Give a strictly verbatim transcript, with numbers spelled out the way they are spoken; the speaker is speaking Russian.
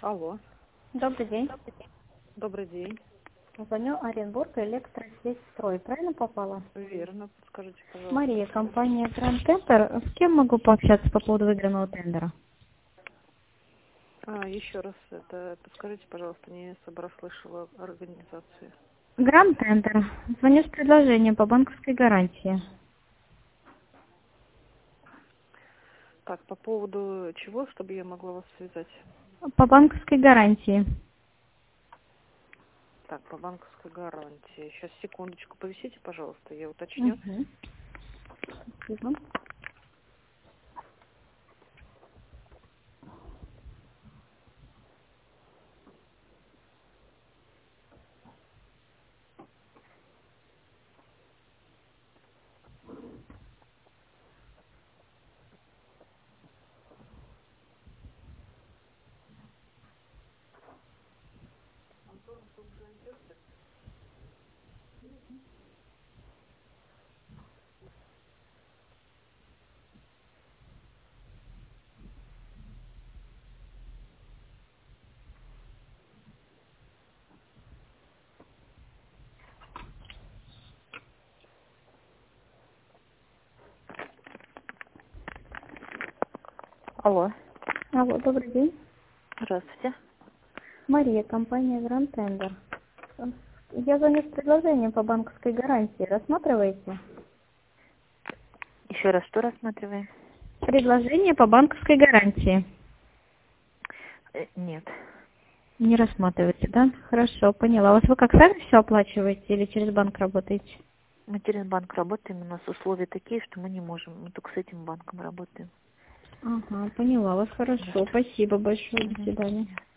Алло, Добрый день. добрый день. Звоню Оренбург, электросеть строй. Правильно попала? Верно, подскажите, пожалуйста. Мария, компания Grand Tender. С кем могу пообщаться по поводу выигранного тендера? А, еще раз, это подскажите, пожалуйста, не расслышала организацию. Grand Tender. Звоню с предложением по банковской гарантии. Так, по поводу чего, чтобы я могла вас связать? По банковской гарантии. Так, по банковской гарантии. Сейчас, секундочку, повисите, пожалуйста, я уточню. Угу. Спасибо. Алло, Алло, добрый день. здравствуйте. Мария, компания Grand Tender. Я звоню с предложением по банковской гарантии. Рассматриваете? Еще раз, что рассматриваем? Предложение по банковской гарантии. Э, нет. Не рассматриваете, да? Хорошо, поняла. А вот вы как сами все оплачиваете или через банк работаете? Мы через банк работаем, у нас условия такие, что мы не можем. Мы только с этим банком работаем. Ага, поняла вас, хорошо. Да. Спасибо большое. До Мгм. свидания.